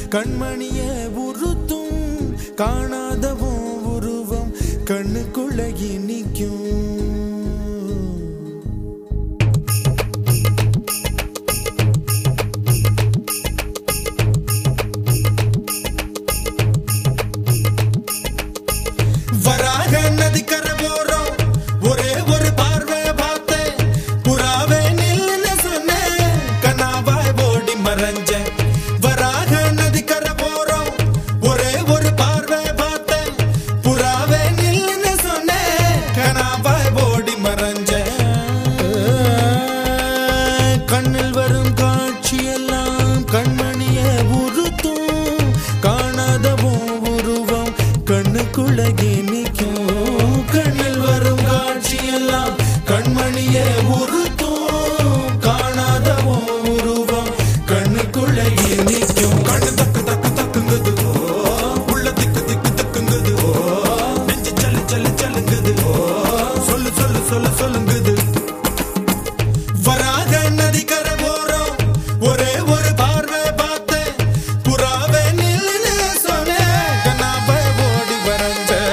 கண்மணிய உறுத்தும் காணாதவோ உருவம் கண்ணுக்குள்ள நிற்கும். வராக நதிக்கரை போறோம் ஒரே ஒரு பார்வை பார்த்தேன் புறாவே நில்லுன்னு சொன்னேன் கனாவாய் ஓடி மறைஞ்சேன். வராக நதிக்கரை போறோம் ஒரே ஒரு பார்வை பார்த்தேன் புறாவே நில்லுன்னு சொன்னேன் கனாவாய் ஓடி மறைஞ்சேன். கண்ணில் வரும் காட்சியெல்லாம் கண்மணிய உறுத்தும் காணாதவோ உருவம் கண்ணுக்குள்ள நிற்கும். கண்ணில் வரும் காட்சியெல்லாம் கண்மணிய உறுத்தும் காணாதவோ உருவம் கண்ணுக்குள்ள நிற்கும். கண்ணு தக்கு தக்கு தக்குங்குது உள்ள திக்கு திக்கு தக்குங்குது நெஞ்சு சல்லு சல்லு சல்லுங்குது சொல்லு சொல்லு சொல்லு சொல்லுங்குது. வராக நதிக்கரை போறோம் ஒரே ஒரு பார்வை பார்த்தேன் புறாவே நில்லுன்னு சொன்னேன் கனாவாய் ஓடி மறைஞ்சேன்.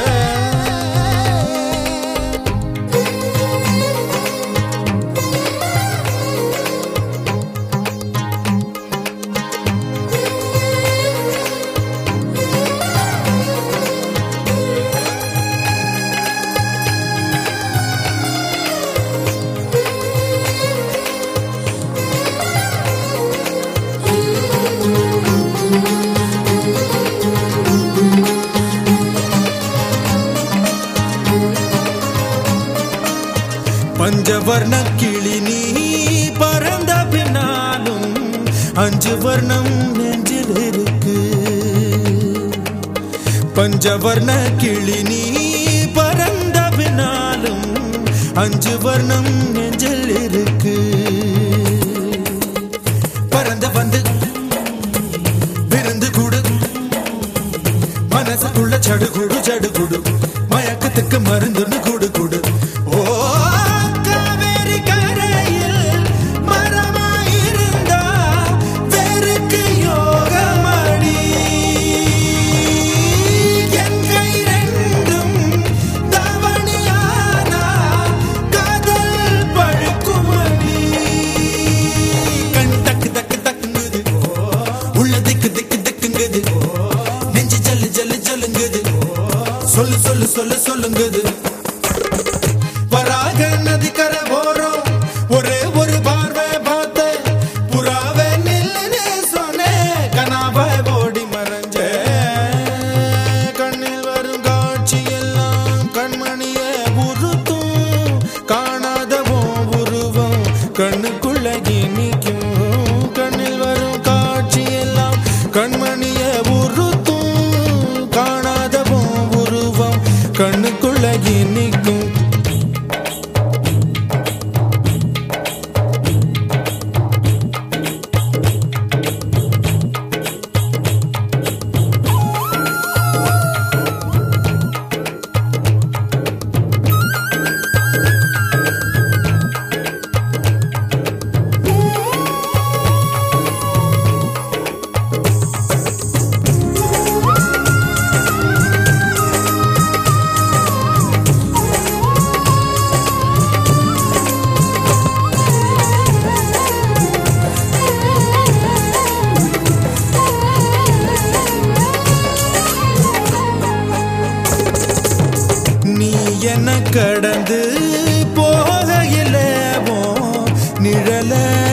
பஞ்சவர்ண கிளி நீ பறந்த பின்னாலும் 5 வர்ணம் நெஞ்சில் இருக்கு. பஞ்சவர்ண கிளி நீ பறந்த பின்னாலும் 5 வர்ணம் நெஞ்சில் இருக்கு. பறந்து வந்து விருந்து கூடு மனசுக்குள்ள சடுகுடு சடுகுடு மயக்கத்துக்கு மருந்துன்னு கூடு கூடு. ஓ காவேரி கரையில் மரமாயிருந்தா வேருக்கு யோகமடி. என் கை ரெண்டும் தவணியானா காதல் பழுக்குமடி. கண் தக்கு தக்கு தக்குங்குது உள்ள திக்கு திக்கு திக்குங்குது நெஞ்சு ஜல்லு ஜல்லு ஜல்லுங்குது சொல்லு சொல்லு சொல்லு சொல்லுங்குது. வராக நதிக்கரை போறோம் ஒரே ஒரு பார்வை பார்த்தேன் புறாவே நில்லுன்னு சொன்னேன் கனாவாய் ஓடி மறைஞ்சேன். கண்ணில் வரும் காட்சியெல்லாம் கண்மணிய உறுத்தும் காணாதவோ உருவம் கண்ணுக்குள்ள நிற்கும். கண்ணில் வரும் காட்சியெல்லாம் கண்மணிய உறுத்தும் காணாதவோ உருவம் கண்ணுக்குள்ள நிற்கும். நீ என்ன கடந்து போகையில நிழல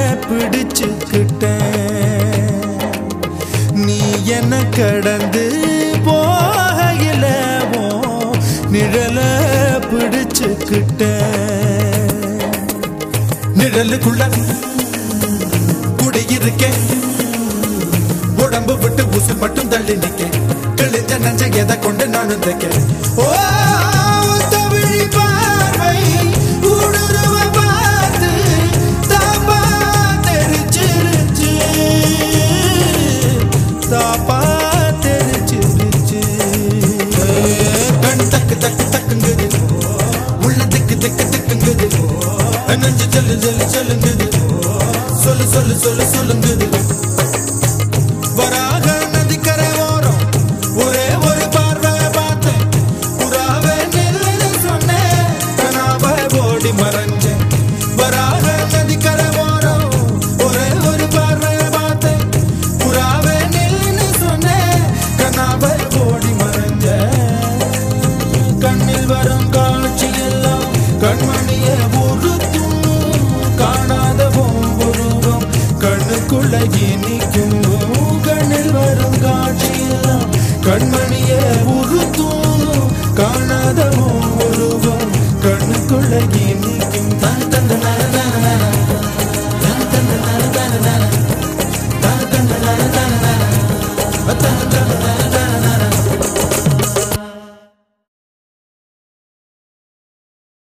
பிடிச்சுக்கிட்டேன். நீ என்ன கடந்து போகையில நிழல பிடிச்சுக்கிட்டேன். நிழலுக்குள்ள குடியிருக்கேன் உடம்பு விட்டு உசு மட்டும் தள்ளி நிக்க கிழிஞ்ச நஞ்ச எதை கொண்டு நானும் தைக்க. ஓ தவிழி பார்வை ஊடுருவ பார்த்து தாப்பா தெரிச்சிருச்சு தாப்பா தெரிச்சிருச்சு. கண் தக்கு தக்கு தக்குங்குது உள்ள திக்கு திக்கு திக்குங்குது நஞ்சு ஜல்லு ஜல்லு ஜல்லுங்குது சொல்லு சொல்லு சொல்லு சொல்லுங்குது. வராக நதி உள்ள இனிக்கும் தன் தந்தன